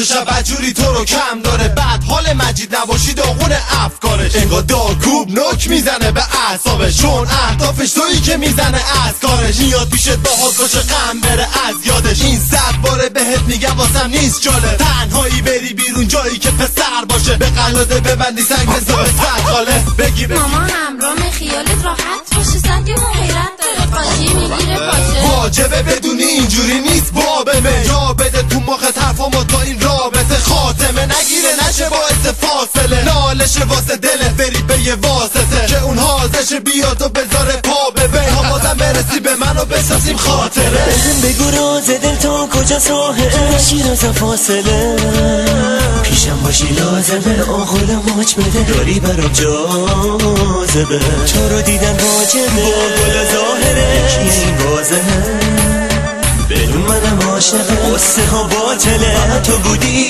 شب بجوری تو رو کم داره. بعد حال مجید نباشی داغون افکارش، انگار دارکوب نوک میزنه به اعصابش، چون اهدافش تویی که میزنه از کارش. میاد پیشت باهات باشه غم بره از یادش. این 100 باره بهت میگم واسم نیست جالب، تنهایی بری بیرون جایی که پسر باشه، به قلاده ببندی سنگ حساب سرخاله. بگی ماما همراه خیالت راحت باشه، سنگ مغیرت داره قاطی میگیره پاشه. واجبه بدونی اینجوری نیست بابمه، جا بده تو مخت حرفامو تا این رابطه خاتمه نگیره نشه باعث فاصله. نالشه واسه دلت بری به یه واسطه که اون حاضرش بیاد و بذاره پا ببین. تا بازم برسی به من و بسازیم خاطره. بهم بگو راز دل تا کجا ساحل شیراز فاصله، پیشم باشی لازمه آغل ماچ بده، داری برام جاذبه، تو رو دیدن واجبه با گل ظاهره این واضحه، بدون منم عاشقه قصه ها باطله، تو بودی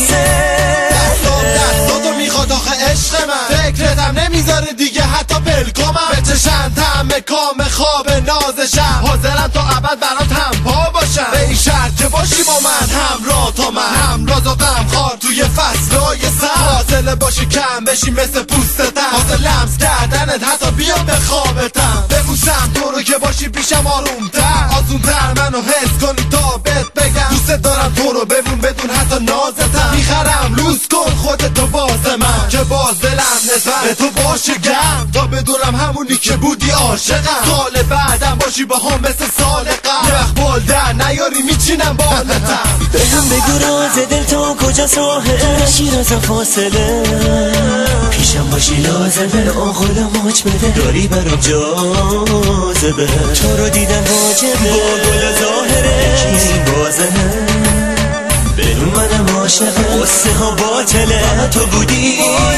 دستاتو میخواد آخه عشق من، فکرتم نمیذاره دیگه حتی بلکامم، به چشم طعم کام خواب نازشم، حاضرم تا ابد برات همپا باشم، به این شرط که باشی با من همراه تا من، همراز و غمخوار توی فصلای سر، حاصله باشی کم بشی مثل پوستتم، حاصل لمس کردنت حتی بیام به خوابتم، ببوسم تو رو که باشی پیشم آرومتر، آسونتر منو حس کنی تا بهت بگم دوست دارم تو رو ببون بدون حتی نازتم، میخرم لوس کن خودتو واسه من که باز دلم نسبت به تو باشه گرم، تا بدونم همونی که بودی عاشقم، سال بعدم باشی با هم مثل سال قبل، یه وقت بال در نیاری میچینم بالتم. بهم بگو راز دل تا کجا ساحل شیراز فاصله، پیشم باشی لازمه آغل ماچ بده، داری برام جاذبه، تو رو دیدن واجبه با گل ظاهره این واضحه، بدون منم عاشقه قصه ها باطله، تو بودی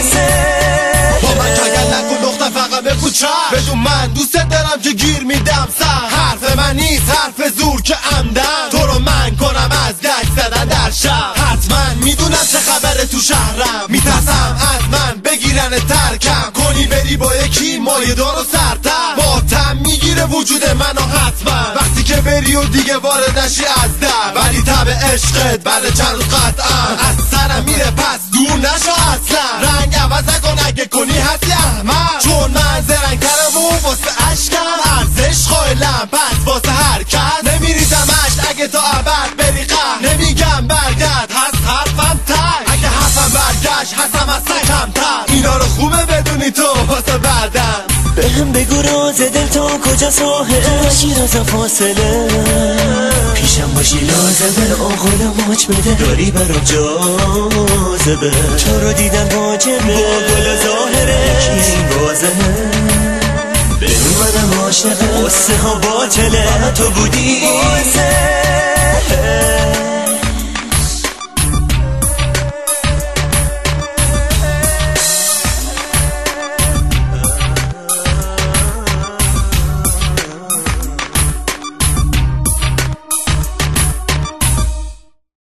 با من کگل نکن دختر فقط بگو چشم، بدون من دوست دارم که گیر میدم سر، حرف من نیست حرف زور که عمدن تو رو من کنم از گک زدن در شب، حتما میدونم چه خبره تو شهرم، میترسم از من بگیرن ترکم کنی بری با یکی مایه دار و سرتر، ماتم میگیره وجود منو حتما وقتی که بری و دیگه وارد نشی از در، ولی تب عشقت بعد چند روز قطعا از سرم میره پس دور نشو اصلا، رنگ عوض نکن اگه کنی هستی احمد، چون من زرنگترم و واسه عشقم ارزش قائلم، پس واسه هر کس نمیریزم عشق اگه تا ابد بری قهر، نمیگم برگرد هست حرفم تک، اگه حرفم برگشت هستم اصلا کمتر، اینا رو خوبه بدونی تو واسه بعدم. بهم بگو راز دل تا کجا ساحل شیراز فاصله، پیشم باشی لازمه آغل ماچ بده، داری برام جاذبه، تو رو دیدن واجبه با گل ظاهره این واضحه، بدون منم عاشقه قصه ها باطله، تو بودی